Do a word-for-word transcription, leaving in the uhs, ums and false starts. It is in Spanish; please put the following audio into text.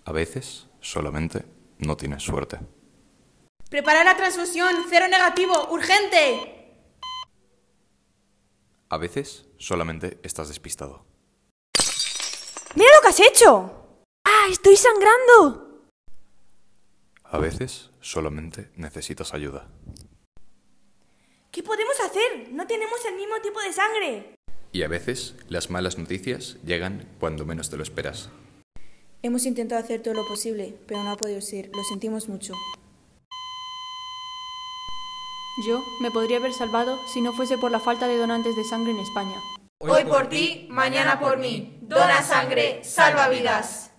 A veces, solamente, no tienes suerte. ¡Prepara la transfusión! ¡Cero negativo! ¡Urgente! A veces, solamente estás despistado. ¡Mira lo que has hecho! ¡Ah, estoy sangrando! A veces, solamente necesitas ayuda. ¿Qué podemos hacer? No tenemos el mismo tipo de sangre. Y a veces, las malas noticias llegan cuando menos te lo esperas. Hemos intentado hacer todo lo posible, pero no ha podido ser. Lo sentimos mucho. Yo me podría haber salvado si no fuese por la falta de donantes de sangre en España. Hoy por ti, mañana por mí. Dona sangre, salva vidas.